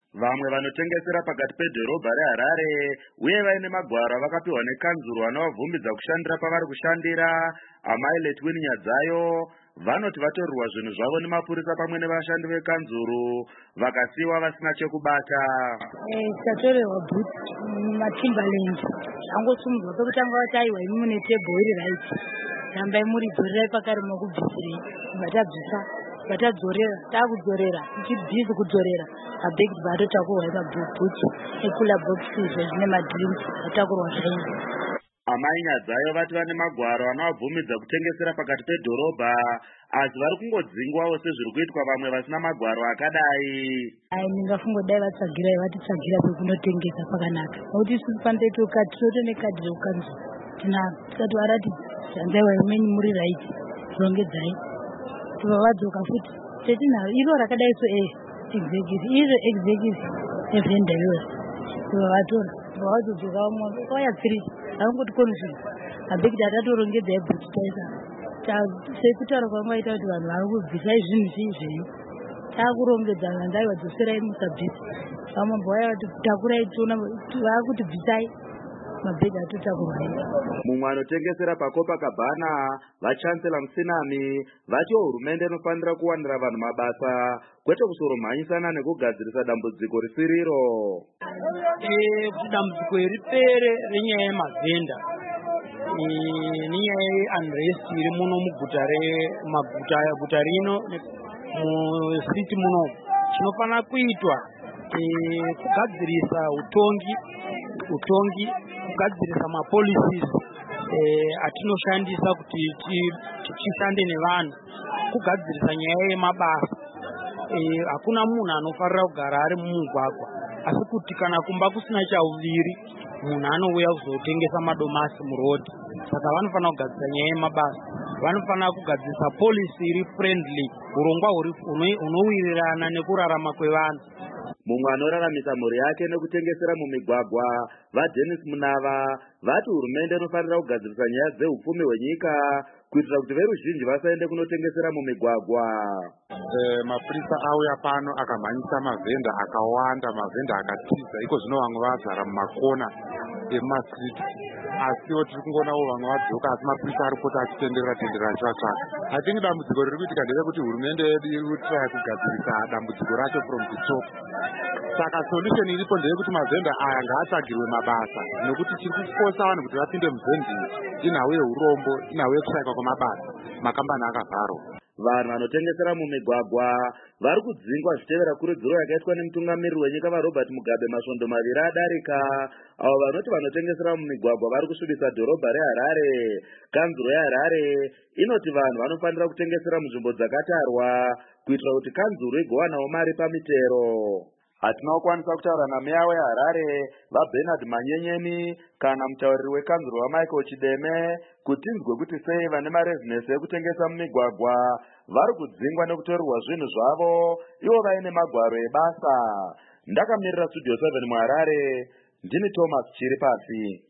Vamwe vanotengesera pakati pedhorobha reHarare uye vaine magwaro vakapiwa nekanzuru vanovabvumbidza kushandira pavari kushandira amai Letwin Nyadzayo vanoti vatorerwa zvinhu zvavo nemapurisa pamwe nevashandi vekanzuru vakasiiwa vasina chekubata. Tatorerwa bhuti mumaTimberland angosumudzwa pekutanga vati aiwa imi mune tebho iri raiti rambai muridzorerai pakare mokubvisirei vatadzorera takudzorera tichibhizi kudzorera mabhegi vatotakurwa mabhuti ekula bhokisi zvine madrinks atakurwa zvaizvo. Amai Nyadzayo vati vane magwaro anovabvumidza kutengesera pakati pedhorobha asi vari kungodzingwawo sezviri kuitwa vamwe vasina magwaro akadai. Ndingafunga dai vatsagirai vatitsagira pekunotengesa pakanaka nokuti isusu panzetu tinoto nekadhi rekukanzura tinaro tikati varati zvanzaiwa imweni muri raiti rongedzai vadzoka futi tetinaro iro rakadai so executive evhenda iyoyo vatora vavadzodzoka vamwe vauya 3 avangoti konzvino mabhegi atatorongedza ebhuti taisa sekutaura kwanga vaita kuti vanhu vari kubvisai zvinhu chiizvei taakurongedza vanzai vadzoserai musabvisa vamwe mbovaya vati takurai tiona vakuti bvisai mabhegi atotakurwai. Mumwe anotengesera paCopacabana vachancellor Musinami vatiwo hurumende inofanira kuwanira vanhu mabasa kwete kusoromhanyisana nekugadzirisa dambudziko risiriro. Kuti dambudziko ripere renyaya yemavhenda nenyaya yeunrest iri muno muguta rino musiti muno chinofanira kuitwa kugadzirisa utongi kugadzirisa mapolicies atinoshandisa kuti tichishande nevanhu kugadzirisa nyaya yemabasa. Hakuna munhu anofarira kugara ari mumugwagwa asi kuti kana kumba kusina chauviri munhu anouya kuzotengesa madomasi murodhi. Saka vanofanira kugadzirisa nyaya yemabasa, vanofanira kugadzirisa policy iri friendly, urongwa hunowirirana nekurarama kwevanhu. Mumwe anoraramisa mhuri yake nekutengesera mumigwagwa vaDennis Munava vati hurumende inofanira kugadzirisa nyaya dzehupfumi hwenyika kuitira kuti veruzhinji vasaende kunotengesera mumigwagwa. Mapurisa auya pano akamhanyisa mavhenda akawanda, mavhenda akatiza, iko zvino vamwe vazara mumakona emumasiriti asiwo tiri kungonawo vamwe vadzoka asi mapurisa ari kupota achitenderera chivatsvaka. I think dambudziko riri kuitika nderekuti hurumende yedu iri kutraya kugadzirisa dambudziko racho from the top. Saka solution iripo ndeyekuti mavhenda aya ngaatsvagirwe mabasa nekuti tiri kufosa vanhu kuti vapinde muvhendingi inhau yeurombo, inhau yekushaikwa kwemabasa, makambani akavharwa. Vanhu vanotengesera mumigwagwa vari kudzingwa zvitevera kurudziro yakaitwa nemutungamiriri wenyika vaRobert Mugabe masvondo maviri adarika, avo vanoti vanotengesera mumigwagwa vari kusvibisa dhorobha reHarare. Kanzuro yeHarare inoti vanhu vanofanira kutengesera munzvimbo dzakatarwa kuitira kuti kanzuro igowanawo mari pamitero. Hatina kukwanisa kutaura nameya weHarare vaBernard Manyenyeni kana mutauriri wekanzuro waMichael Chideme kuti tinzwe kuti sei vane marezinesi ekutengesa mumigwagwa vari kudzingwa nekutorerwa zvinhu zvavo ivo vaine magwaro ebasa. Ndakamirira Studio 7 muHarare, ndini Thomas Chiripasi.